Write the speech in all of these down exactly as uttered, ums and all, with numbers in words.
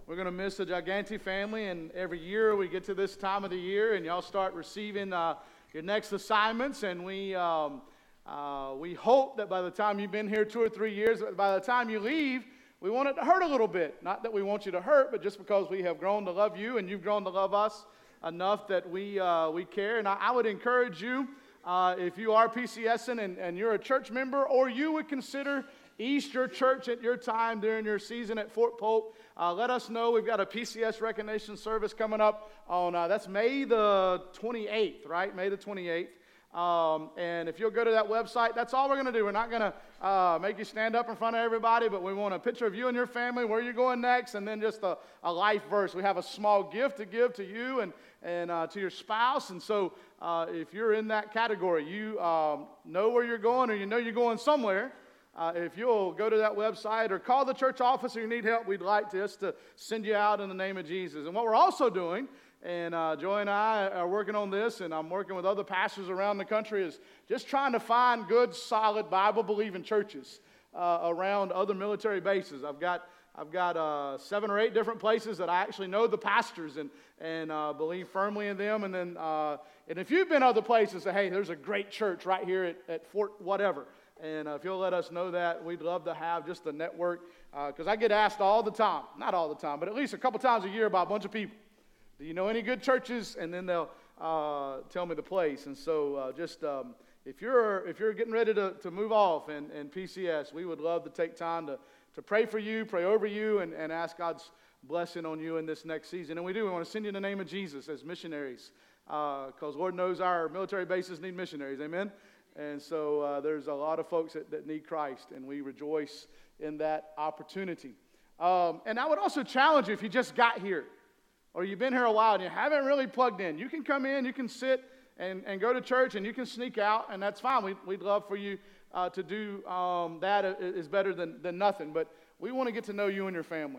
We're going to miss the Giganti family, and every year we get to this time of the year, and y'all start receiving uh, your next assignments, and we um, uh, we hope that by the time you've been here two or three years, by the time you leave, we want it to hurt a little bit. Not that we want you to hurt, but just because we have grown to love you, and you've grown to love us enough that we uh, we care. And I, I would encourage you, uh, if you are PCSing and, and you're a church member, or you would consider Easter church at your time during your season at Fort Polk, uh, let us know. We've got a P C S recognition service coming up on, uh, that's May the twenty-eighth, right? May the twenty-eighth. Um, and if you'll go to that website, that's all we're going to do. We're not going to uh, make you stand up in front of everybody, but we want a picture of you and your family, where you're going next, and then just a, a life verse. We have a small gift to give to you and, and uh, to your spouse. And so uh, if you're in that category, you um, know where you're going, or you know you're going somewhere, Uh, if you'll go to that website or call the church office or you need help, we'd like to, just to send you out in the name of Jesus. And what we're also doing, and uh, Joy and I are working on this, and I'm working with other pastors around the country, is just trying to find good, solid, Bible-believing churches uh, around other military bases. I've got I've got uh, seven or eight different places that I actually know the pastors and and uh, believe firmly in them. And then uh, and if you've been other places, say, hey, there's a great church right here at, at Fort whatever. And uh, if you'll let us know that, we'd love to have just a network, because uh, I get asked all the time, not all the time, but at least a couple times a year by a bunch of people, do you know any good churches? And then they'll uh, tell me the place. And so uh, just um, if you're if you're getting ready to, to move off in, in P C S, we would love to take time to, to pray for you, pray over you, and, and ask God's blessing on you in this next season. And we do. We want to send you in the name of Jesus as missionaries, because uh, Lord knows our military bases need missionaries. Amen? And so uh, there's a lot of folks that, that need Christ, and we rejoice in that opportunity. Um, and I would also challenge you, if you just got here, or you've been here a while and you haven't really plugged in, you can come in, you can sit and, and go to church, and you can sneak out, and that's fine. We, we'd love for you uh, to do um, that. Is better than, than nothing. But we want to get to know you and your family.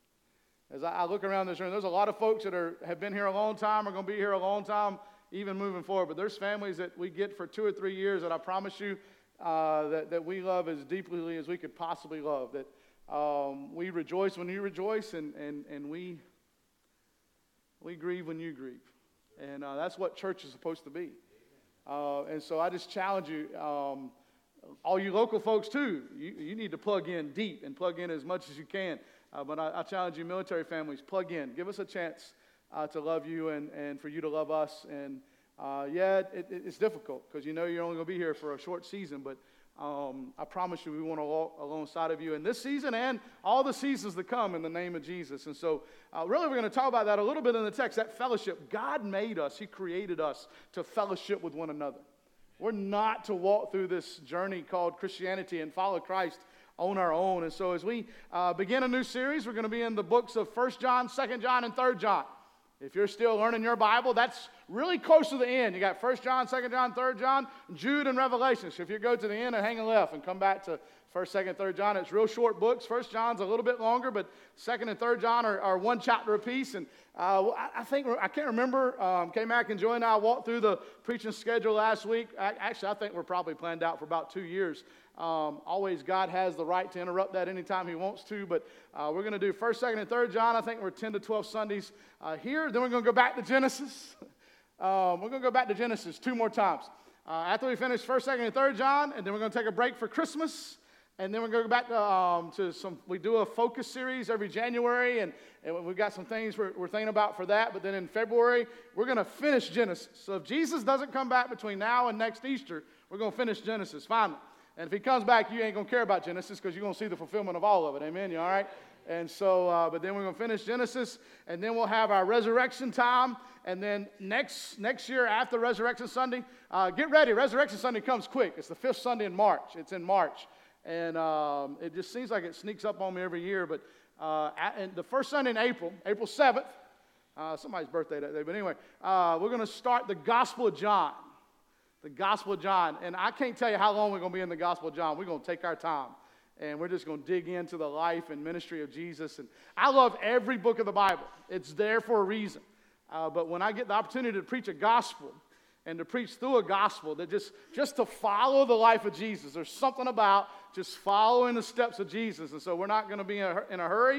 As I, I look around this room, there's a lot of folks that are have been here a long time, are going to be here a long time, even moving forward. But there's families that we get for two or three years that I promise you uh, that, that we love as deeply as we could possibly love. That um, we rejoice when you rejoice, and, and, and we we grieve when you grieve. And uh, that's what church is supposed to be. Uh, and so I just challenge you, um, all you local folks too, you, you need to plug in deep and plug in as much as you can. Uh, but I, I challenge you, military families, plug in. Give us a chance Uh, to love you and, and for you to love us. And uh, yeah, it, it, it's difficult because you know you're only going to be here for a short season, but um, I promise you we want to walk alongside of you in this season and all the seasons to come in the name of Jesus. And so uh, really we're going to talk about that a little bit in the text, that fellowship. God made us. He created us to fellowship with one another. We're not to walk through this journey called Christianity and follow Christ on our own. And so as we uh, begin a new series, we're going to be in the books of First John, Second John, and Third John. If you're still learning your Bible, that's really close to the end. You got First John, Second John, Third John, Jude, and Revelation. So if you go to the end and hang a left and come back to First, Second, Third John, it's real short books. First John's a little bit longer, but Second and Third John are, are one chapter apiece. And uh, I, I think, I can't remember, um, K-Mac and Joy and I walked through the preaching schedule last week. I, actually, I think we're probably planned out for about two years. Um, always God has the right to interrupt that anytime he wants to, but uh, we're going to do First, Second, and Third John. I think we're ten to twelve Sundays uh, here. Then we're going to go back to Genesis. um, we're going to go back to Genesis two more times. Uh, after we finish First, Second, and Third John, and then we're going to take a break for Christmas, and then we're going to go back to, um, to some, we do a focus series every January, and, and we've got some things we're, we're thinking about for that, but then in February, we're going to finish Genesis. So if Jesus doesn't come back between now and next Easter, we're going to finish Genesis finally. And if he comes back, you ain't going to care about Genesis because you're going to see the fulfillment of all of it. Amen? You all right? And so, uh, but then we're going to finish Genesis, and then we'll have our resurrection time. And then next next year after Resurrection Sunday, uh, get ready. Resurrection Sunday comes quick. It's the fifth Sunday in March. It's in March. And um, it just seems like it sneaks up on me every year. But uh, at, and the first Sunday in April, April seventh, uh, somebody's birthday that day. But anyway, uh, we're going to start the Gospel of John. The Gospel of John. And I can't tell you how long we're going to be in the Gospel of John. We're going to take our time. And we're just going to dig into the life and ministry of Jesus. And I love every book of the Bible. It's there for a reason. Uh, but when I get the opportunity to preach a gospel and to preach through a gospel, that just, just to follow the life of Jesus, there's something about just following the steps of Jesus. And so we're not going to be in a, in a hurry.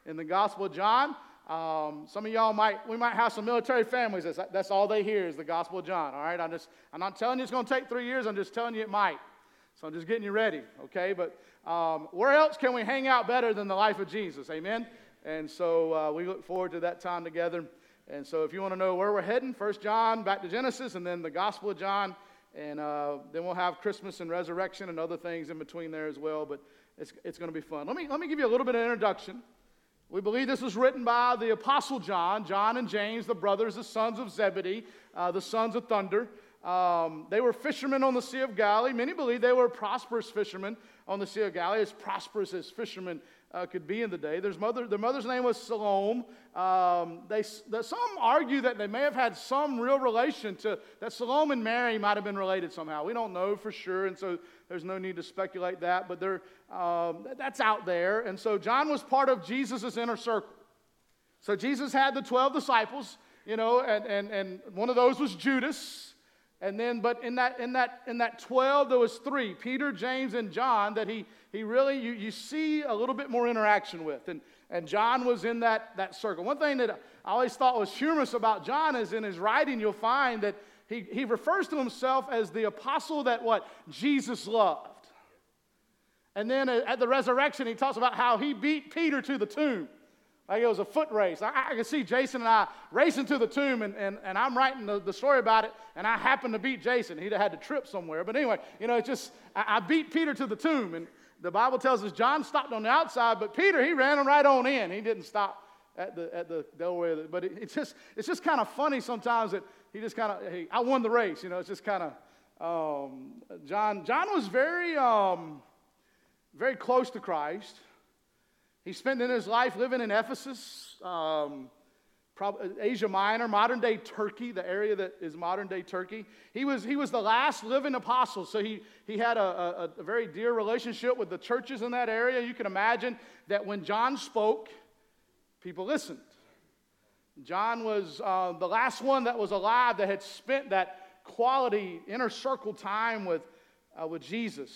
in the Gospel of John. Um, some of y'all might, we might have some military families. That's, that's all they hear is the Gospel of John, all right? I'm just, I'm not telling you it's going to take three years. I'm just telling you it might. So I'm just getting you ready, okay? But um, where else can we hang out better than the life of Jesus, amen? And so uh, we look forward to that time together. And so if you want to know where we're heading, First John, back to Genesis, and then the Gospel of John, and uh, then we'll have Christmas and resurrection and other things in between there as well. But it's, it's going to be fun. Let me, let me give you a little bit of introduction. We believe this was written by the Apostle John, John and James, the brothers, the sons of Zebedee, uh, the sons of thunder. Um, they were fishermen on the Sea of Galilee. Many believe they were prosperous fishermen on the Sea of Galilee, as prosperous as fishermen uh, could be in the day. Their, mother, their mother's name was Salome. Um, they, the, some argue that they may have had some real relation to, that Salome and Mary might have been related somehow. We don't know for sure, and so there's no need to speculate that, but they're, um, that's out there. And so John was part of Jesus' inner circle. So Jesus had the twelve disciples, you know, and, and, and one of those was Judas. And then, but in that in that in that twelve, there was three: Peter, James, and John. That he he really you, you see a little bit more interaction with, and and John was in that that circle. One thing that I always thought was humorous about John is in his writing, you'll find that he he refers to himself as the apostle that what Jesus loved. And then at the resurrection, he talks about how he beat Peter to the tomb. Like it was a foot race. I, I can see Jason and I racing to the tomb, and, and, and I'm writing the, the story about it, and I happened to beat Jason. He'd have had to trip somewhere. But anyway, you know, it's just, I, I beat Peter to the tomb, and the Bible tells us John stopped on the outside, but Peter, he ran him right on in. He didn't stop at the at the doorway. But it, it's just it's just kind of funny sometimes that he just kind of, hey, I won the race. You know, it's just kind of, um, John, John was very, um, very close to Christ. He spent in his life living in Ephesus, um, probably Asia Minor, modern-day Turkey, the area that is modern-day Turkey. He was, he was the last living apostle, so he, he had a, a, a very dear relationship with the churches in that area. You can imagine that when John spoke, people listened. John was uh, the last one that was alive that had spent that quality inner circle time with, uh, with Jesus.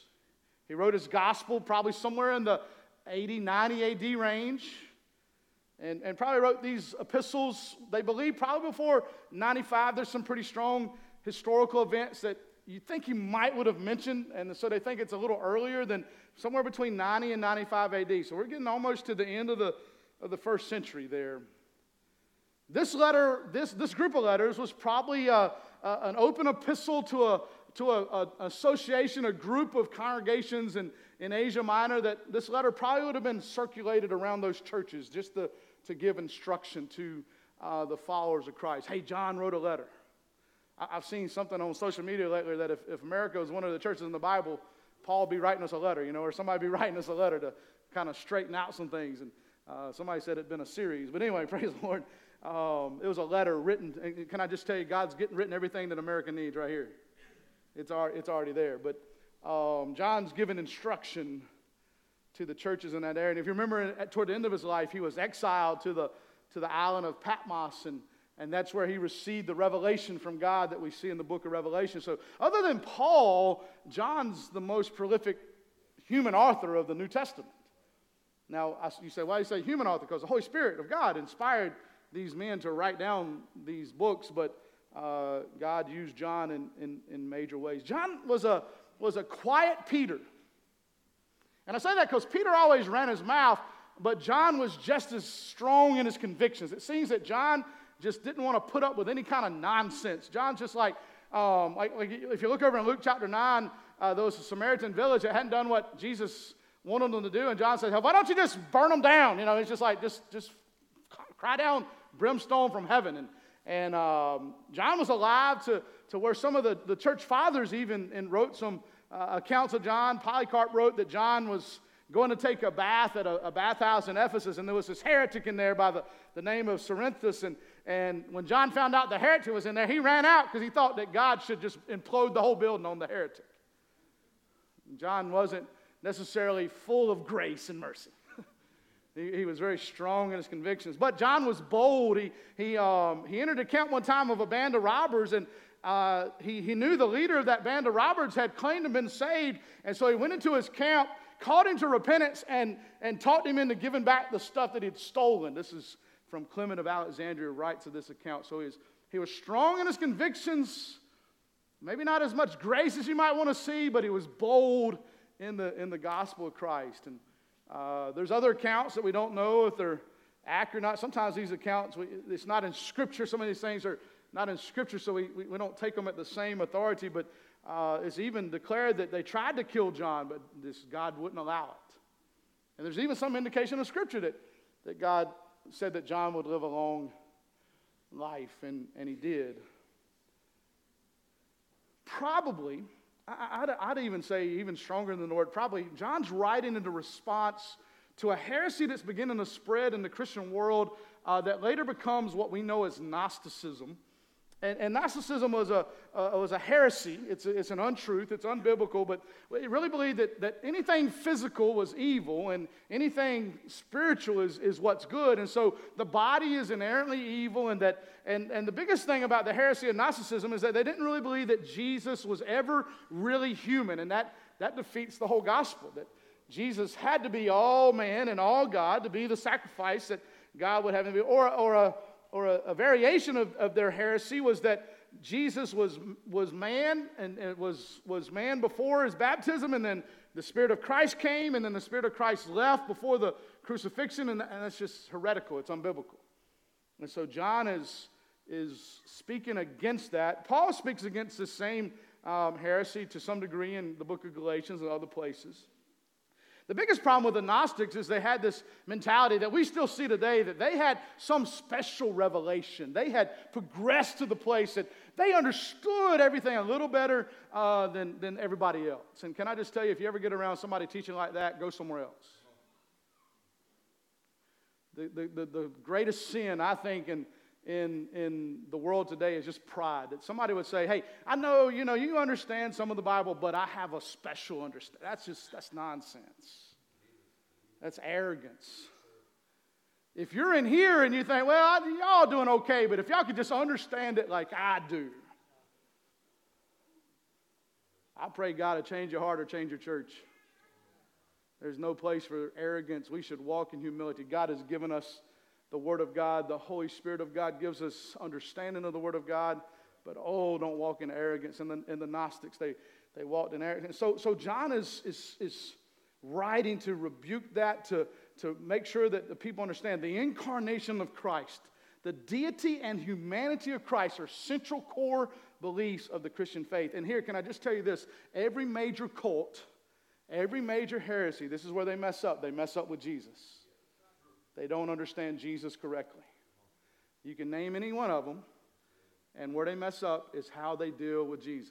He wrote his gospel probably somewhere in the eighty, ninety A D range, and, and probably wrote these epistles, they believe, probably before ninety-five. There's some pretty strong historical events that you think he might would have mentioned, and so they think it's a little earlier than somewhere between ninety and ninety-five A D. So we're getting almost to the end of the, of the first century there. This letter, this, this group of letters was probably a, a, an open epistle to a to a, a association, a group of congregations in, in Asia Minor, that this letter probably would have been circulated around those churches just to, to give instruction to uh, the followers of Christ. Hey, John wrote a letter. I, I've seen something on social media lately that if, if America was one of the churches in the Bible, Paul would be writing us a letter, you know, or somebody would be writing us a letter to kind of straighten out some things. And uh, somebody said it'd been a series. But anyway, praise the Lord. Um, it was a letter written. And can I just tell you, God's getting written everything that America needs right here. It's already, it's already there. But um, John's given instruction to the churches in that area. And if you remember, at, toward the end of his life, he was exiled to the to the island of Patmos, and, and that's where he received the revelation from God that we see in the book of Revelation. So other than Paul, John's the most prolific human author of the New Testament. Now, I, you say, why do you say human author? Because the Holy Spirit of God inspired these men to write down these books, but Uh, God used John in, in, in major ways. John was a, was a quiet Peter. And I say that because Peter always ran his mouth, but John was just as strong in his convictions. It seems that John just didn't want to put up with any kind of nonsense. John's just like, um, like, like if you look over in Luke chapter nine, uh, there was a Samaritan village that hadn't done what Jesus wanted them to do, and John said, hey, why don't you just burn them down? You know, it's just like, just, just cry down brimstone from heaven. And And um, John was alive to, to where some of the, the church fathers even and wrote some uh, accounts of John. Polycarp wrote that John was going to take a bath at a, a bathhouse in Ephesus, and there was this heretic in there by the, the name of Cerinthus. And, and when John found out the heretic was in there, he ran out because he thought that God should just implode the whole building on the heretic. John wasn't necessarily full of grace and mercy. He, he was very strong in his convictions. But John was bold. He, he, um, he entered a camp one time of a band of robbers, and uh, he, he knew the leader of that band of robbers had claimed to have been saved. And so he went into his camp, called him to repentance and, and talked him into giving back the stuff that he'd stolen. This is from Clement of Alexandria, writes of this account. So he was, he was strong in his convictions, maybe not as much grace as you might want to see, but he was bold in the, in the gospel of Christ. And uh, there's other accounts that we don't know if they're accurate or not. Sometimes these accounts, we, it's not in Scripture. Some of these things are not in Scripture, so we, we, we don't take them at the same authority. But uh, it's even declared that they tried to kill John, but this God wouldn't allow it. And there's even some indication of Scripture that, that God said that John would live a long life, and, and he did. Probably, I, I'd, I'd even say even stronger than the word, probably John's writing in the response to a heresy that's beginning to spread in the Christian world uh, that later becomes what we know as Gnosticism. And, and Gnosticism was a, uh, was a heresy. It's, a, it's an untruth. It's unbiblical. But it really believed that, that anything physical was evil and anything spiritual is, is what's good. And so the body is inherently evil. And, that, and, and the biggest thing about the heresy of Gnosticism is that they didn't really believe that Jesus was ever really human. And that, that defeats the whole gospel, that Jesus had to be all man and all God to be the sacrifice that God would have him be. Or, or, a, or a, a variation of, of their heresy was that Jesus was, was man and it was, was man before his baptism, and then the Spirit of Christ came, and then the Spirit of Christ left before the crucifixion, and, and that's just heretical. It's unbiblical. And so John is, is speaking against that. Paul speaks against the same um, heresy to some degree in the book of Galatians and other places. The biggest problem with the Gnostics is they had this mentality that we still see today, that they had some special revelation. They had progressed to the place that they understood everything a little better uh, than, than everybody else. And can I just tell you, if you ever get around somebody teaching like that, go somewhere else. The, the, the, the greatest sin, I think, in, in, in the world today is just pride. That somebody would say, hey, I know, you know, you understand some of the Bible, but I have a special understanding. That's just, that's nonsense. That's arrogance. If you're in here and you think, well, y'all doing okay, but if y'all could just understand it like I do, I pray God to change your heart or change your church. There's no place for arrogance. We should walk in humility. God has given us the Word of God. The Holy Spirit of God gives us understanding of the Word of God. But, oh, don't walk in arrogance. And the, and the Gnostics, they, they walked in arrogance. So, so John is, is, is writing to rebuke that, to, to make sure that the people understand the incarnation of Christ. The deity and humanity of Christ are central core beliefs of the Christian faith. And here, can I just tell you this? Every major cult, every major heresy, this is where they mess up. They mess up with Jesus. They don't understand Jesus correctly. You can name any one of them, and where they mess up is how they deal with Jesus.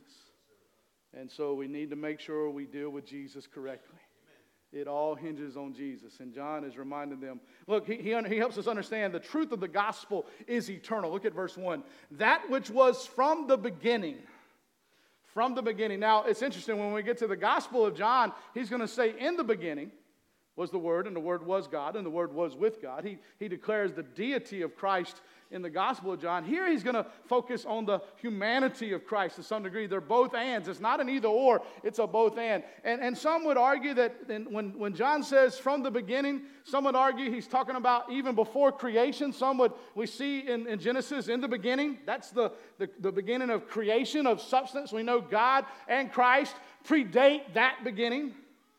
And so we need to make sure we deal with Jesus correctly. It all hinges on Jesus. And John is reminding them, look, he, he, he helps us understand the truth of the gospel is eternal. Look at verse one. That which was from the beginning. From the beginning. Now, it's interesting, when we get to the gospel of John, he's going to say, in the beginning was the Word, and the Word was God, and the Word was with God. He, he declares the deity of Christ in the Gospel of John. Here he's going to focus on the humanity of Christ to some degree. They're both ands. It's not an either or, it's a both and. And, and some would argue that when, when John says from the beginning, some would argue he's talking about even before creation. Some would, we see in, in Genesis, in the beginning, that's the, the, the beginning of creation, of substance. We know God and Christ predate that beginning.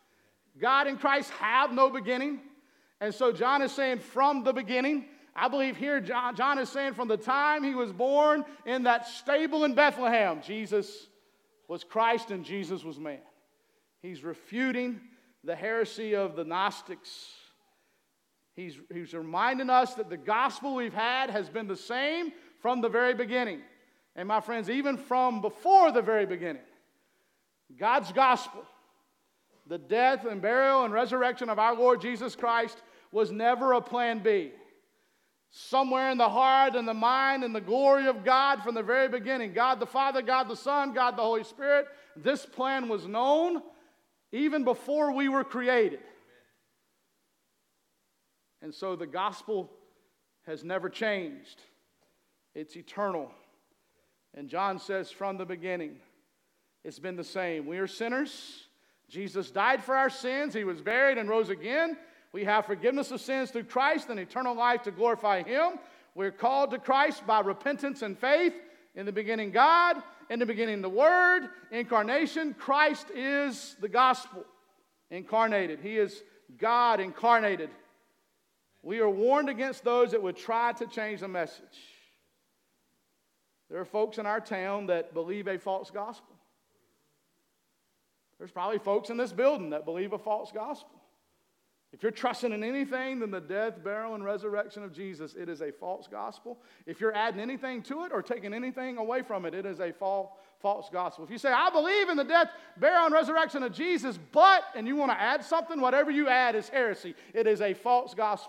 God and Christ have no beginning. And so John is saying from the beginning. I believe here John, John is saying from the time he was born in that stable in Bethlehem, Jesus was Christ and Jesus was man. He's refuting the heresy of the Gnostics. He's, he's reminding us that the gospel we've had has been the same from the very beginning. And my friends, even from before the very beginning, God's gospel, the death and burial and resurrection of our Lord Jesus Christ, was never a plan B. Somewhere in the heart and the mind and the glory of God from the very beginning, God the Father, God the Son, God the Holy Spirit, this plan was known even before we were created. And so the gospel has never changed. It's eternal. And John says from the beginning, it's been the same. We are sinners. Jesus died for our sins. He was buried and rose again. We have forgiveness of sins through Christ and eternal life to glorify Him. We're called to Christ by repentance and faith. In the beginning, God. In the beginning, the Word. Incarnation. Christ is the gospel incarnated. He is God incarnated. We are warned against those that would try to change the message. There are folks in our town that believe a false gospel. There's probably folks in this building that believe a false gospel. If you're trusting in anything than the death, burial, and resurrection of Jesus, it is a false gospel. If you're adding anything to it or taking anything away from it, it is a false, false gospel. If you say, I believe in the death, burial, and resurrection of Jesus, but, and you want to add something, whatever you add is heresy. It is a false gospel.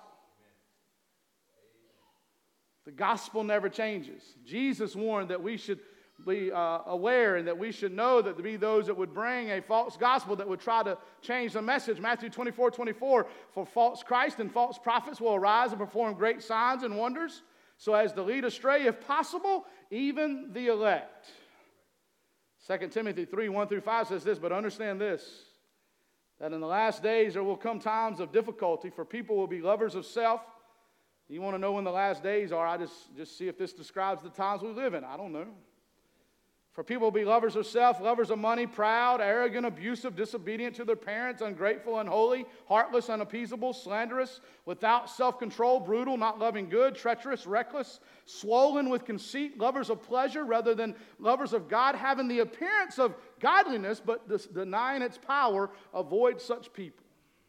The gospel never changes. Jesus warned that we should be uh, aware and that we should know that there be those that would bring a false gospel that would try to change the message. Matthew twenty-four twenty-four, for false Christ and false prophets will arise and perform great signs and wonders, so as to lead astray, if possible, even the elect. Second Timothy three one through five says this, but understand this, that in the last days there will come times of difficulty, for people will be lovers of self. You want to know when the last days are? I just, just see if this describes the times we live in. I don't know. For people will be lovers of self, lovers of money, proud, arrogant, abusive, disobedient to their parents, ungrateful, unholy, heartless, unappeasable, slanderous, without self-control, brutal, not loving good, treacherous, reckless, swollen with conceit, lovers of pleasure rather than lovers of God, having the appearance of godliness but denying its power. Avoid such people.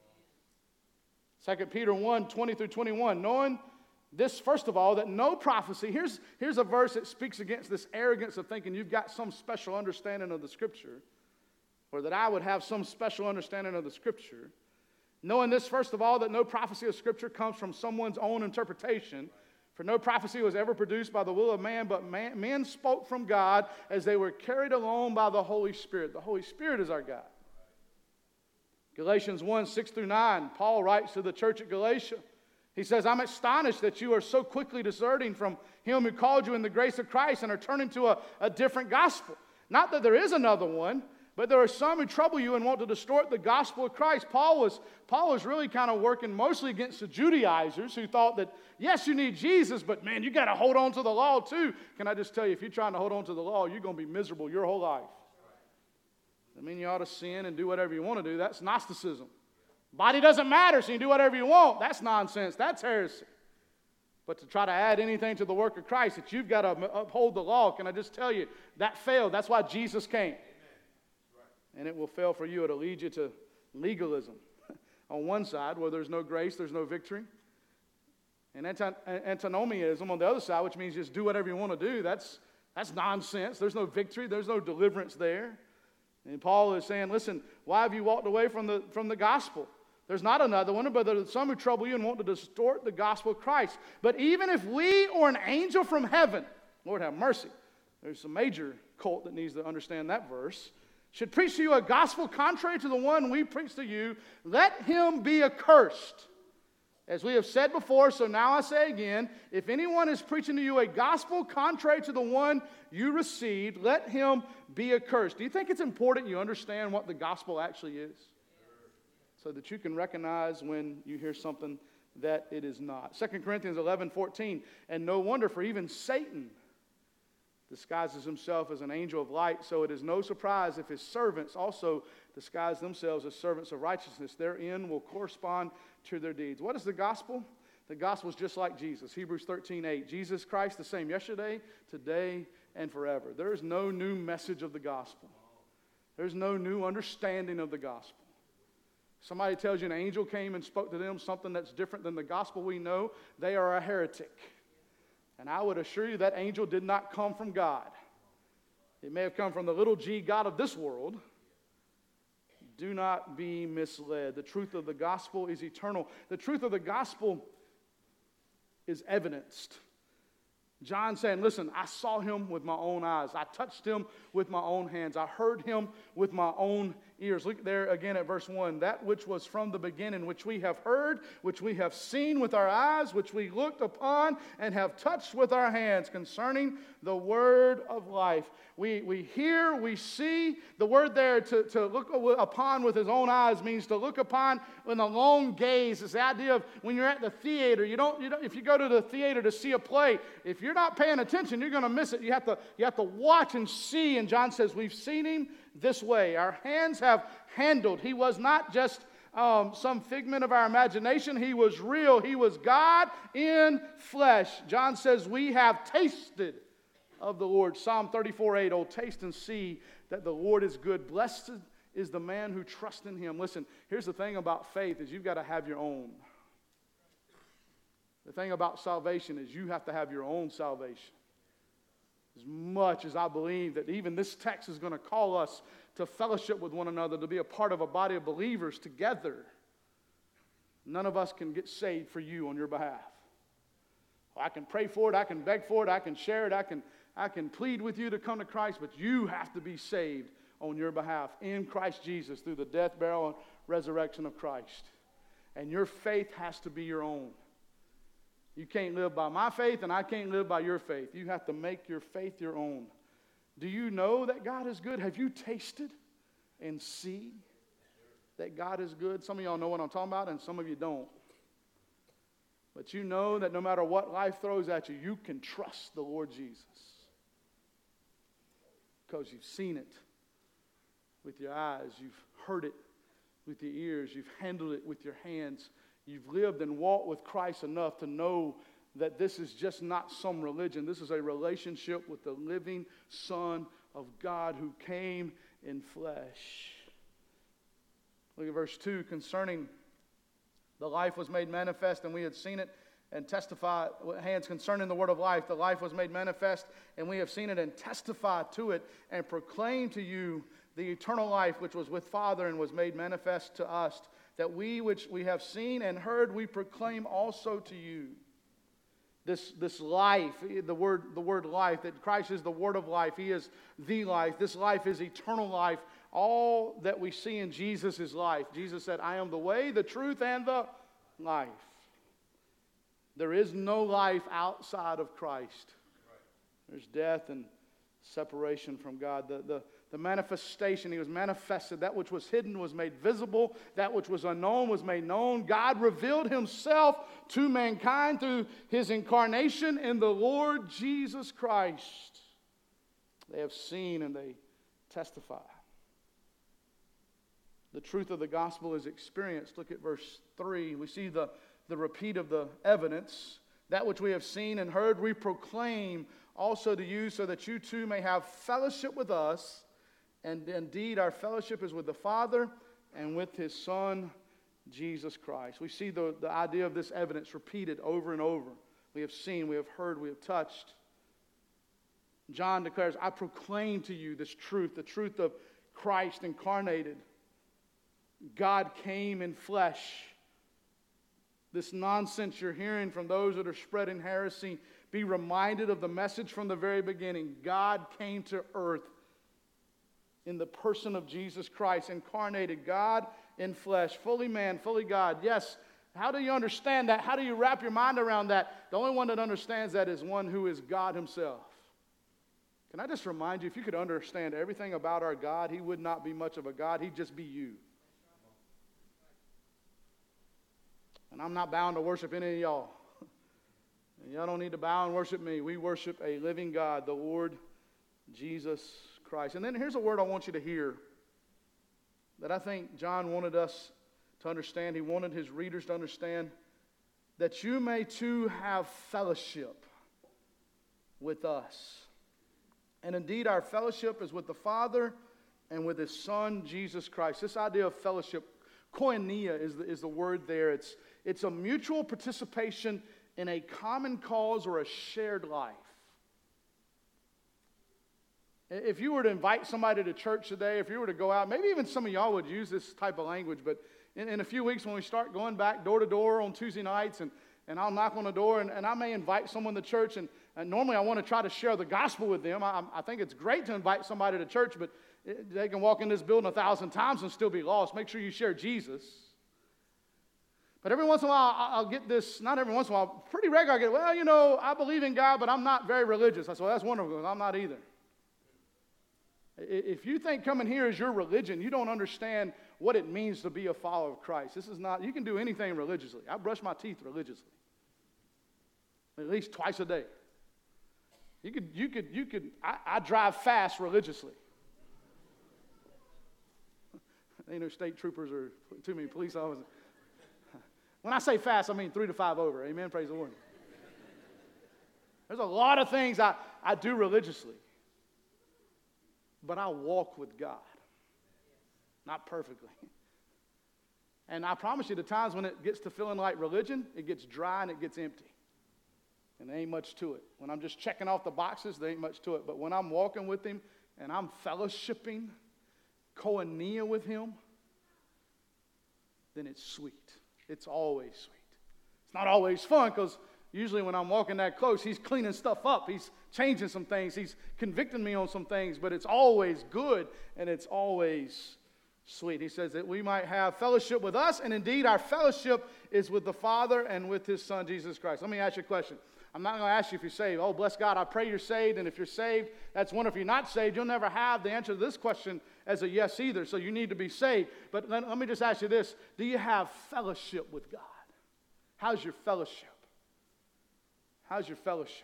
Second Peter one twenty through twenty-one, knowing this, first of all, that no prophecy, here's, here's a verse that speaks against this arrogance of thinking you've got some special understanding of the Scripture, or that I would have some special understanding of the Scripture. Knowing this, first of all, that no prophecy of Scripture comes from someone's own interpretation, for no prophecy was ever produced by the will of man, but man, men spoke from God as they were carried along by the Holy Spirit. The Holy Spirit is our God. Galatians one six through nine, Paul writes to the church at Galatia. He says, I'm astonished that you are so quickly deserting from Him who called you in the grace of Christ and are turning to a, a different gospel. Not that there is another one, but there are some who trouble you and want to distort the gospel of Christ. Paul was, Paul was really kind of working mostly against the Judaizers who thought that, yes, you need Jesus, but man, you got to hold on to the law too. Can I just tell you, if you're trying to hold on to the law, you're going to be miserable your whole life. I mean, you ought to sin and do whatever you want to do. That's Gnosticism. Body doesn't matter, so you can do whatever you want. That's nonsense. That's heresy. But to try to add anything to the work of Christ, that you've got to uphold the law, can I just tell you, that failed. That's why Jesus came. And it will fail for you. It'll lead you to legalism. On one side, where there's no grace, there's no victory. And antinomianism on the other side, which means just do whatever you want to do. That's, that's nonsense. There's no victory. There's no deliverance there. And Paul is saying, listen, why have you walked away from the, from the gospel? There's not another one, but there are some who trouble you and want to distort the gospel of Christ. But even if we or an angel from heaven, Lord have mercy, there's a major cult that needs to understand that verse, should preach to you a gospel contrary to the one we preach to you, let him be accursed. As we have said before, so now I say again, if anyone is preaching to you a gospel contrary to the one you received, let him be accursed. Do you think it's important you understand what the gospel actually is? So that you can recognize when you hear something that it is not. Second Corinthians eleven fourteen, and no wonder, for even Satan disguises himself as an angel of light, so it is no surprise if his servants also disguise themselves as servants of righteousness. Their end will correspond to their deeds. What is the gospel? The gospel is just like Jesus. Hebrews thirteen eight, Jesus Christ the same yesterday, today, and forever. There is no new message of the gospel. There's no new understanding of the gospel. Somebody tells you an angel came and spoke to them something that's different than the gospel we know, they are a heretic. And I would assure you that angel did not come from God. It may have come from the little g God of this world. Do not be misled. The truth of the gospel is eternal. The truth of the gospel is evidenced. John saying, listen, I saw him with my own eyes. I touched him with my own hands. I heard him with my own ears. Look there again at verse one. That which was from the beginning, which we have heard, which we have seen with our eyes, which we looked upon and have touched with our hands concerning the word of life. We, we hear, we see. The word there to, to look upon with his own eyes means to look upon in a long gaze. It's the idea of when you're at the theater. You don't, you don't, if you go to the theater to see a play, if you're not paying attention, you're going to miss it. You have to, you have to watch and see. And John says, we've seen him this way. Our hands have handled. He was not just um, some figment of our imagination. He was real. He was God in flesh. John says, we have tasted of the Lord. Psalm thirty-four eight, oh, taste and see that the Lord is good. Blessed is the man who trusts in him. Listen, here's the thing about faith is you've got to have your own. The thing about salvation is you have to have your own salvation. As much as I believe that even this text is going to call us to fellowship with one another, to be a part of a body of believers together, none of us can get saved for you on your behalf. I can pray for it, I can beg for it, I can share it, I can, I can plead with you to come to Christ, but you have to be saved on your behalf in Christ Jesus through the death, burial, and resurrection of Christ. And your faith has to be your own. You can't live by my faith, and I can't live by your faith. You have to make your faith your own. Do you know that God is good? Have you tasted and see that God is good? Some of y'all know what I'm talking about, and some of you don't. But you know that no matter what life throws at you, you can trust the Lord Jesus. Because you've seen it with your eyes. You've heard it with your ears. You've handled it with your hands. You've lived and walked with Christ enough to know that this is just not some religion. This is a relationship with the living Son of God who came in flesh. Look at verse two. Concerning the life was made manifest, and we had seen it and testified. Hands concerning the word of life. The life was made manifest, and we have seen it and testified to it and proclaimed to you the eternal life which was with Father and was made manifest to us, that we which we have seen and heard we proclaim also to you. This, this life, the word, the word life, that Christ is the word of life. He is the life. This life is eternal life. All that we see in Jesus is life. Jesus said, I am the way, the truth, and the life. There is no life outside of Christ. There's death and separation from God. The, the, the manifestation, he was manifested. That which was hidden was made visible. That which was unknown was made known. God revealed himself to mankind through his incarnation in the Lord Jesus Christ. They have seen and they testify. The truth of the gospel is experienced. Look at verse three. We see the, the repeat of the evidence. That which we have seen and heard, we proclaim also to you, so that you too may have fellowship with us. And indeed, our fellowship is with the Father and with his Son, Jesus Christ. We see the, the idea of this evidence repeated over and over. We have seen, we have heard, we have touched. John declares, I proclaim to you this truth, the truth of Christ incarnated. God came in flesh. This nonsense you're hearing from those that are spreading heresy, be reminded of the message from the very beginning. God came to earth in the person of Jesus Christ, incarnated, God in flesh, fully man, fully God. Yes, how do you understand that? How do you wrap your mind around that? The only one that understands that is one who is God himself. Can I just remind you, if you could understand everything about our God, he would not be much of a God. He'd just be you. And I'm not bound to worship any of y'all. And y'all don't need to bow and worship me. We worship a living God, the Lord Jesus Christ. And then here's a word I want you to hear that I think John wanted us to understand. He wanted his readers to understand that you may too have fellowship with us. And indeed, our fellowship is with the Father and with his Son, Jesus Christ. This idea of fellowship, koinonia is the, is the word there. It's, it's a mutual participation in a common cause or a shared life. If you were to invite somebody to church today, if you were to go out, maybe even some of y'all would use this type of language, but in, in a few weeks when we start going back door to door on Tuesday nights, and, and I'll knock on the door, and, and I may invite someone to church, and, and normally I want to try to share the gospel with them. I, I think it's great to invite somebody to church, but They can walk in this building a thousand times and still be lost. Make sure you share Jesus. But every once in a while, I'll get this, not every once in a while, pretty regular, I get, well, you know, I believe in God, but I'm not very religious. I said, well, that's wonderful, I'm not either. If you think coming here is your religion, you don't understand what it means to be a follower of Christ. This is not, you can do anything religiously. I brush my teeth religiously. At least twice a day. You could, you could, you could, I, I drive fast religiously. Ain't no state troopers or too many police officers. When I say fast, I mean three to five over. Amen. Praise the Lord. There's a lot of things I, I do religiously. But I walk with God. Not perfectly. And I promise you, the times when it gets to feeling like religion, it gets dry and it gets empty. And there ain't much to it. When I'm just checking off the boxes, there ain't much to it. But when I'm walking with Him and I'm fellowshipping, koinonia with Him, then it's sweet. It's always sweet. It's not always fun because usually when I'm walking that close, He's cleaning stuff up. He's changing some things. He's convicting me on some things. But it's always good and it's always sweet. He says that we might have fellowship with us, and indeed our fellowship is with the Father and with His Son, Jesus Christ. Let me ask you a question. I'm not going to ask you if you're saved. Oh, bless God, I pray you're saved, and if you're saved, that's wonderful. If you're not saved, you'll never have the answer to this question as a yes either, so you need to be saved. But let, let me just ask you this. Do you have fellowship with God? How's your fellowship? How's your fellowship?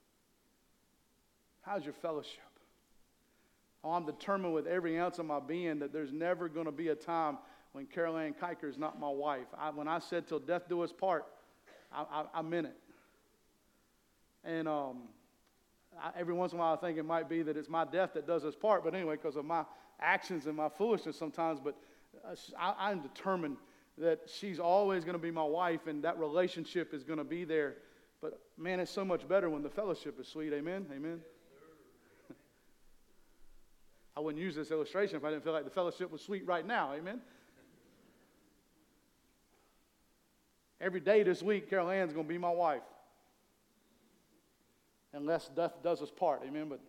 How's your fellowship? Oh, I'm determined with every ounce of my being that there's never going to be a time when Carol Ann Kiker is not my wife. I, when I said till death do us part, I, I, I meant it. And um, I, every once in a while I think it might be that it's my death that does us part, but anyway, because of my actions and my foolishness sometimes, but uh, I, I'm determined that she's always going to be my wife and that relationship is going to be there. But man, it's so much better when the fellowship is sweet. Amen? Amen? I wouldn't use this illustration if I didn't feel like the fellowship was sweet right now. Amen? Every day this week, Carol Ann's going to be my wife. Unless death does us part. Amen? But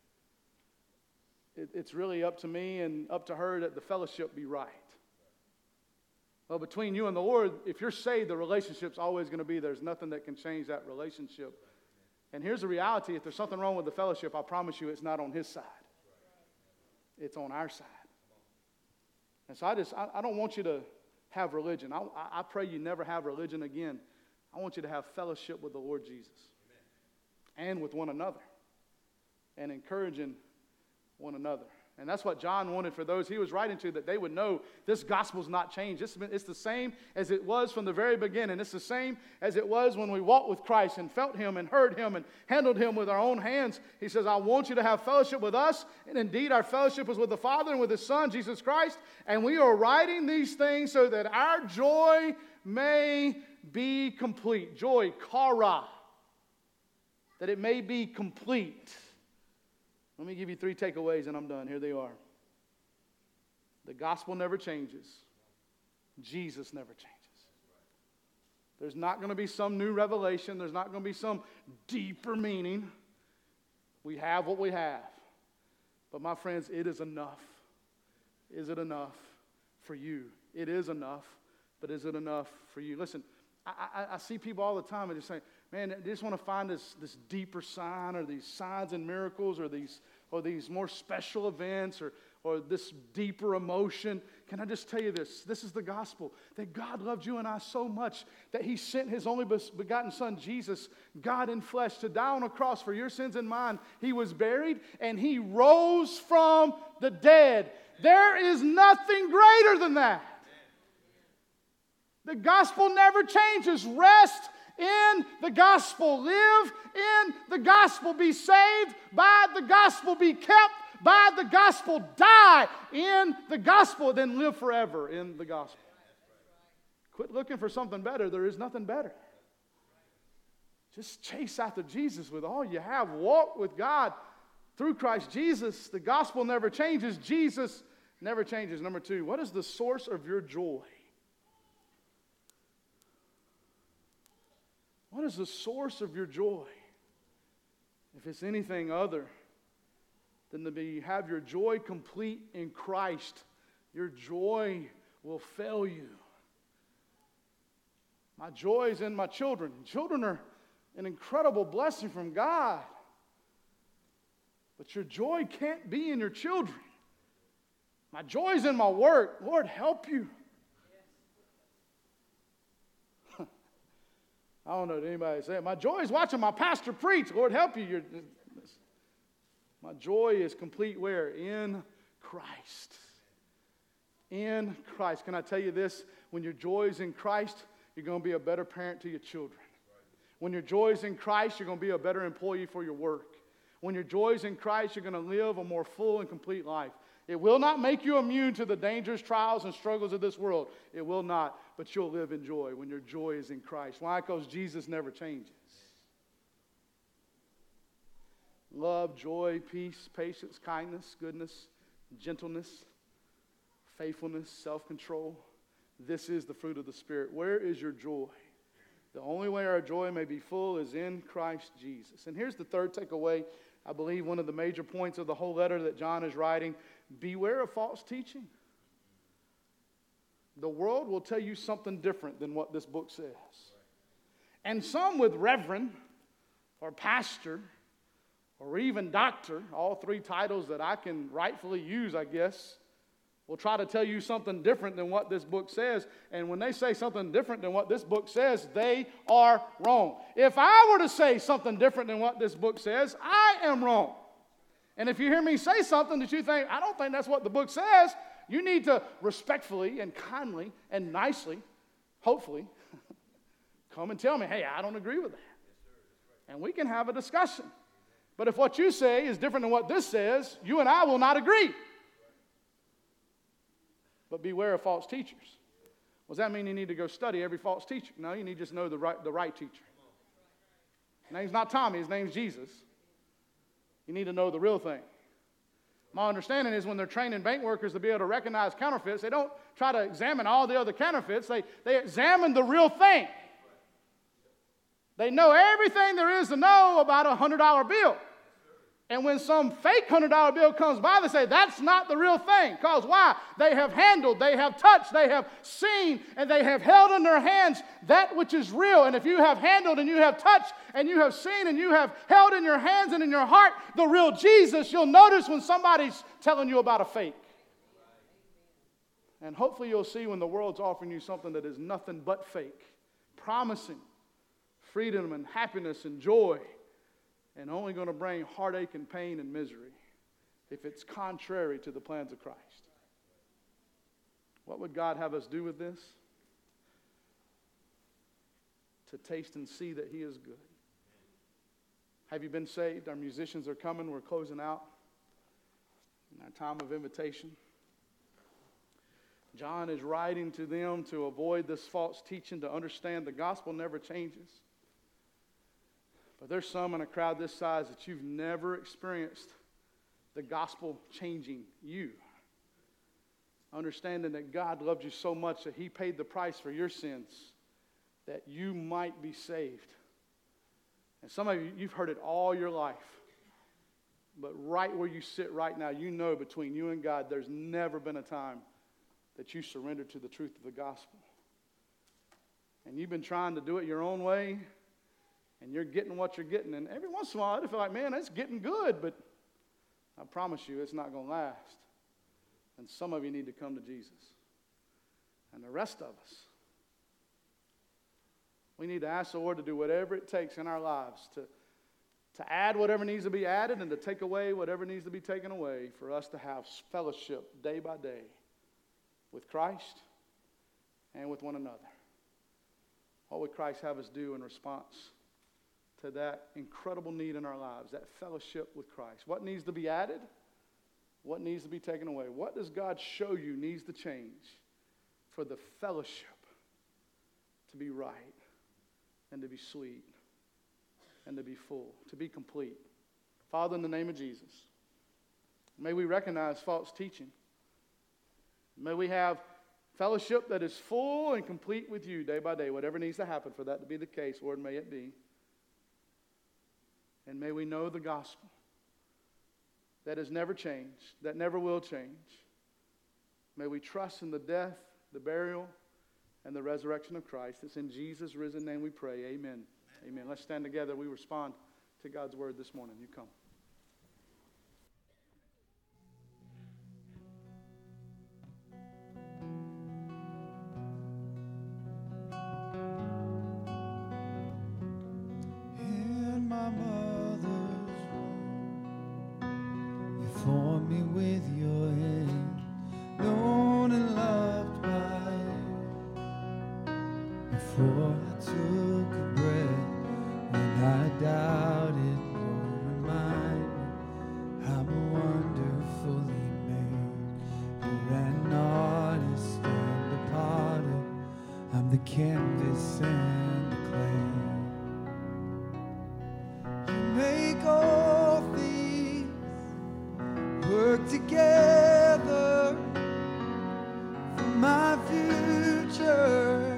it, it's really up to me and up to her that the fellowship be right. Well, between you and the Lord, if you're saved, the relationship's always going to be there. There's nothing that can change that relationship. And here's the reality. If there's something wrong with the fellowship, I promise you it's not on His side. It's on our side. And so I just, I, I don't want you to have religion. I, I pray you never have religion again. I want you to have fellowship with the Lord Jesus. Amen. And with one another. And encouraging one another. And that's what John wanted for those he was writing to, that they would know this gospel's not changed. It's, it's the same as it was from the very beginning. It's the same as it was when we walked with Christ and felt Him and heard Him and handled Him with our own hands. He says, I want you to have fellowship with us. And indeed, our fellowship is with the Father and with His Son, Jesus Christ. And we are writing these things so that our joy may be complete. Joy, kara. That it may be complete. Let me give you three takeaways and I'm done. Here they are. The gospel never changes. Jesus never changes. There's not going to be some new revelation. There's not going to be some deeper meaning. We have what we have. But my friends, it is enough. Is it enough for you? It is enough, but is it enough for you? Listen, I, I, I see people all the time and just say, man, they just want to find this, this deeper sign or these signs and miracles or these or these more special events or, or this deeper emotion. Can I just tell you this? This is the gospel, that God loved you and I so much that He sent His only begotten Son, Jesus, God in flesh, to die on a cross for your sins and mine. He was buried and He rose from the dead. There is nothing greater than that. The gospel never changes. Rest in the gospel. Live in the gospel. Be saved by the gospel. Be kept by the gospel. Die in the gospel. Then live forever in the gospel. Quit looking for something better. There is nothing better. Just chase after Jesus with all you have. Walk with God through Christ Jesus. The gospel never changes. Jesus never changes. Number two, what is the source of your joy? What is the source of your joy? If it's anything other than to be, have your joy complete in Christ. Your joy will fail you. My joy is in my children. Children are an incredible blessing from God. But your joy can't be in your children. My joy is in my work. Lord, help you. I don't know if anybody say it. My joy is watching my pastor preach. Lord, help you. You're, my joy is complete where? In Christ. In Christ. Can I tell you this? When your joy is in Christ, you're going to be a better parent to your children. When your joy is in Christ, you're going to be a better employee for your work. When your joy is in Christ, you're going to live a more full and complete life. It will not make you immune to the dangers, trials, and struggles of this world. It will not, but you'll live in joy when your joy is in Christ. Why? Because Jesus never changes. Love, joy, peace, patience, kindness, goodness, gentleness, faithfulness, self-control. This is the fruit of the Spirit. Where is your joy? The only way our joy may be full is in Christ Jesus. And here's the third takeaway. I believe one of the major points of the whole letter that John is writing. Beware of false teaching. The world will tell you something different than what this book says. And some with reverend or pastor or even doctor, all three titles that I can rightfully use, I guess, will try to tell you something different than what this book says. And when they say something different than what this book says, they are wrong. If I were to say something different than what this book says, I am wrong. And if you hear me say something that you think, I don't think that's what the book says, you need to respectfully and kindly and nicely, hopefully, come and tell me, hey, I don't agree with that. And we can have a discussion. But if what you say is different than what this says, you and I will not agree. But beware of false teachers. Does that mean you need to go study every false teacher? No, you need to just know the right, the right teacher. His name's not Tommy, his name's Jesus. You need to know the real thing. My understanding is when they're training bank workers to be able to recognize counterfeits, they don't try to examine all the other counterfeits. They, they examine the real thing. They know everything there is to know about a one hundred dollar bill. And when some fake one hundred dollar bill comes by, they say, that's not the real thing. Because why? They have handled, they have touched, they have seen, and they have held in their hands that which is real. And if you have handled and you have touched and you have seen and you have held in your hands and in your heart the real Jesus, you'll notice when somebody's telling you about a fake. And hopefully you'll see when the world's offering you something that is nothing but fake, promising freedom and happiness and joy, and only going to bring heartache and pain and misery if it's contrary to the plans of Christ. What would God have us do with this? To taste and see that He is good. Have you been saved? Our musicians are coming. We're closing out in our time of invitation. John is writing to them to avoid this false teaching, to understand the gospel never changes. But there's some in a crowd this size that you've never experienced the gospel changing you. Understanding that God loved you so much that He paid the price for your sins that you might be saved. And some of you, you've heard it all your life. But right where you sit right now, you know between you and God, there's never been a time that you surrendered to the truth of the gospel. And you've been trying to do it your own way. And you're getting what you're getting. And every once in a while, I feel like, man, it's getting good. But I promise you, it's not going to last. And some of you need to come to Jesus. And the rest of us, we need to ask the Lord to do whatever it takes in our lives to, to add whatever needs to be added and to take away whatever needs to be taken away for us to have fellowship day by day with Christ and with one another. What would Christ have us do in response to that incredible need in our lives, that fellowship with Christ? What needs to be added? What needs to be taken away? What does God show you needs to change for the fellowship to be right and to be sweet and to be full, to be complete? Father, in the name of Jesus, may we recognize false teaching. May we have fellowship that is full and complete with you day by day. Whatever needs to happen for that to be the case, Lord, may it be. And may we know the gospel. that has never changed, that never will change. May we trust in the death, the burial, and the resurrection of Christ. It's in Jesus' risen name we pray. Amen. Amen. Let's stand together. We respond to God's word this morning. You come. In my mother's womb, you formed me with your hand, known and loved by you. Before I took a breath, when I doubted, Lord, remind me I'm wonderfully made. You're an artist and a potter. I'm the canvas and the clay. Make all things work together for my future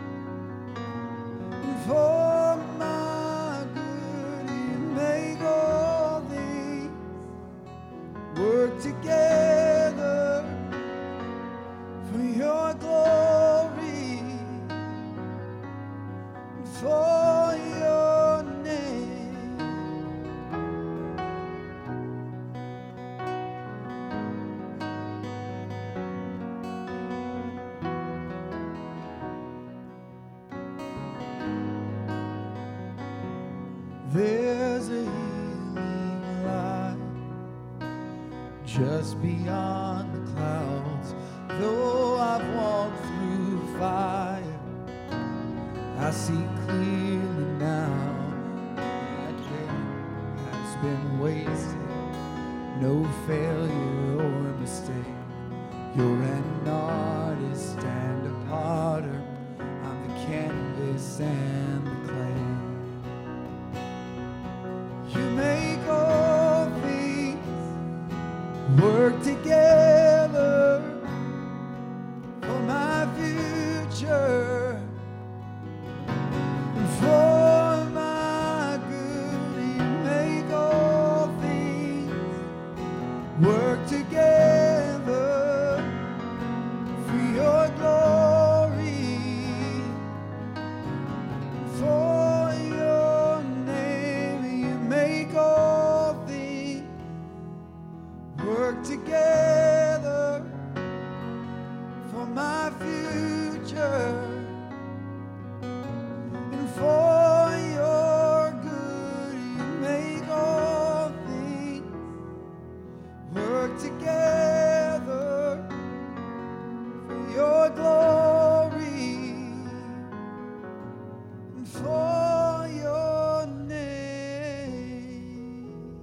and for my good. You make all things work together for your glory and for your name. There's a healing light just beyond the clouds. Though I've walked through fire, I see clearly now. That day has been wasted, no failure or mistake. You're an artist and a potter. I'm the canvas and the clay. You make all things work together for my future and for my good. You make all things work together for your glory and for your name. You make all things work together for my future and for your good. You make all things work together for your glory and for your name.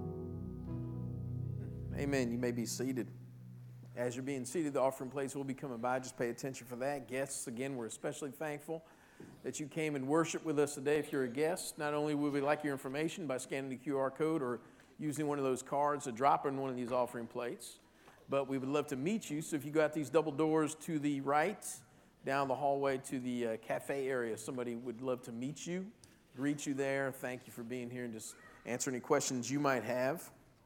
Amen. You may be seated. As you're being seated, the offering plates will be coming by. Just pay attention for that. Guests, again, we're especially thankful that you came and worshiped with us today. If you're a guest, not only would we like your information by scanning the Q R code or using one of those cards to drop in one of these offering plates, but we would love to meet you. So if you go out these double doors to the right, down the hallway to the uh, cafe area, somebody would love to meet you, greet you there. Thank you for being here and just answer any questions you might have.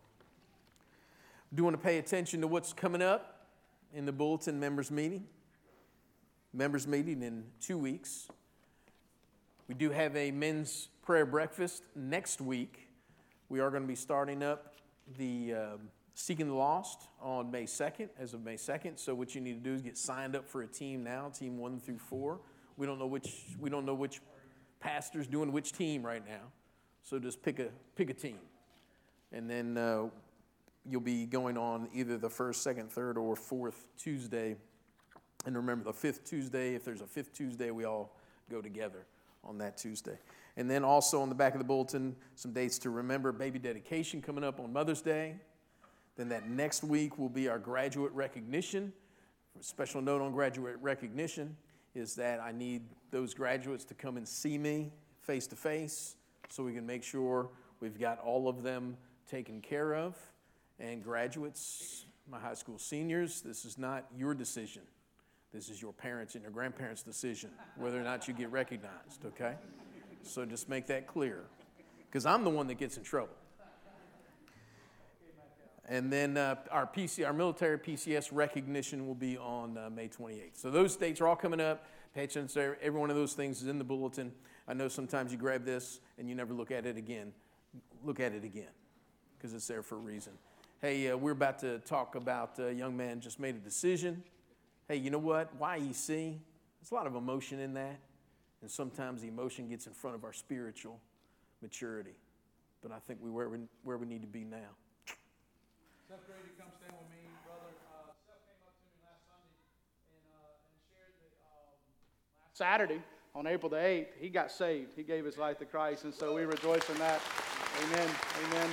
Do want to pay attention to what's coming up in the bulletin members meeting. Members meeting in two weeks. We do have a men's prayer breakfast next week. We are going to be starting up the uh, Seeking the Lost on May second, as of May second. So what you need to do is get signed up for a team now, team one through four. We don't know which we don't know which pastor's doing which team right now. So just pick a pick a team, and then uh, you'll be going on either the first, second, third, or fourth Tuesday. And remember, the fifth Tuesday, if there's a fifth Tuesday, we all go together on that Tuesday. And then also on the back of the bulletin, some dates to remember. Baby dedication coming up on Mother's Day. Then that next week will be our graduate recognition. A special note on graduate recognition is that I need those graduates to come and see me face to face so we can make sure we've got all of them taken care of. And graduates, my high school seniors, this is not your decision. This is your parents' and your grandparents' decision, whether or not you get recognized, okay? So just make that clear, because I'm the one that gets in trouble. And then uh, our P C, our military P C S recognition will be on uh, May twenty-eighth. So those dates are all coming up. Pay attention to every one of those things is in the bulletin. I know sometimes you grab this and you never look at it again. Look at it again because it's there for a reason. Hey, uh, we're about to talk about a young man just made a decision. Hey, you know what? Y E C, there's a lot of emotion in that. And sometimes the emotion gets in front of our spiritual maturity. But I think we're where we, where we need to be now. Seth Grady, come stand with me, brother. Uh, Seth came up to me last Sunday and, uh, and shared that um, last Saturday, on April the eighth, he got saved. He gave his life to Christ, and so we rejoice in that. Amen. Amen.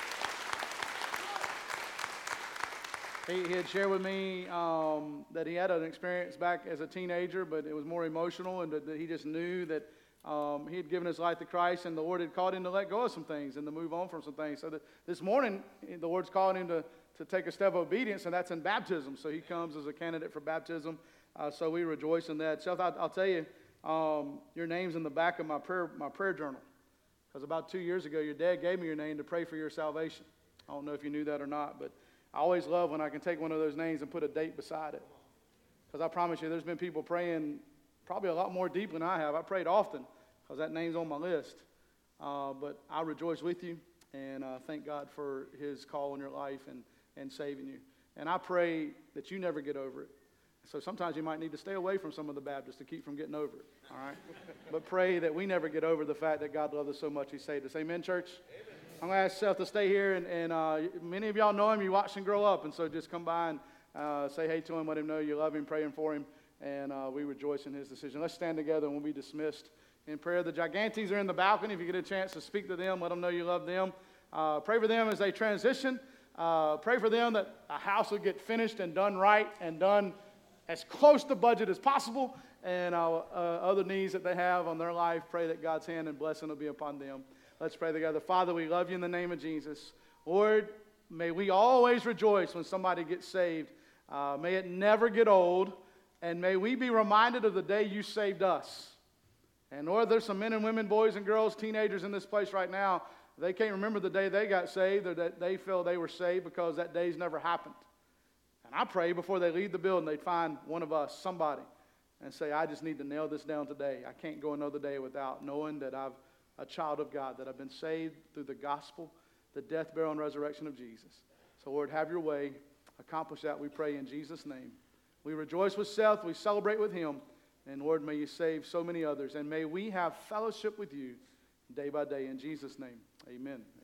He, he had shared with me um, that he had an experience back as a teenager, but it was more emotional, and that, that he just knew that um, he had given his life to Christ, and the Lord had called him to let go of some things and to move on from some things. So that this morning, the Lord's calling him to, to take a step of obedience, and that's in baptism. So he comes as a candidate for baptism. Uh, so we rejoice in that. Seth, I'll, I'll tell you, um, your name's in the back of my prayer, my prayer journal. Because about two years ago, your dad gave me your name to pray for your salvation. I don't know if you knew that or not, but I always love when I can take one of those names and put a date beside it. Because I promise you, there's been people praying probably a lot more deeply than I have. I prayed often because that name's on my list. Uh, but I rejoice with you and uh, thank God for his call in your life and, and saving you. And I pray that you never get over it. So sometimes you might need to stay away from some of the Baptists to keep from getting over it, all right? But pray that we never get over the fact that God loved us so much he saved us. Amen, church? Amen. I'm going to ask Seth to stay here, and, and uh, many of y'all know him. You watched him grow up, and so just come by and uh, say hey to him, let him know you love him, praying for him, and uh, we rejoice in his decision. Let's stand together and we'll be dismissed in prayer. The Gigantes are in the balcony. If you get a chance to speak to them, let them know you love them. Uh, pray for them as they transition. Uh, pray for them that a house will get finished and done right and done as close to budget as possible, and uh, uh, other needs that they have on their life. Pray that God's hand and blessing will be upon them. Let's pray together. Father, we love you in the name of Jesus. Lord, may we always rejoice when somebody gets saved. Uh, may it never get old, and may we be reminded of the day you saved us. And Lord, there's some men and women, boys and girls, teenagers in this place right now. They can't remember the day they got saved or that they feel they were saved because that day's never happened. And I pray before they leave the building, they'd find one of us, somebody, and say, I just need to nail this down today. I can't go another day without knowing that I'm a child of God, that I've been saved through the gospel, the death, burial, and resurrection of Jesus. So, Lord, have your way. Accomplish that, we pray in Jesus' name. We rejoice with Seth. We celebrate with him. And, Lord, may you save so many others. And may we have fellowship with you day by day. In Jesus' name, amen.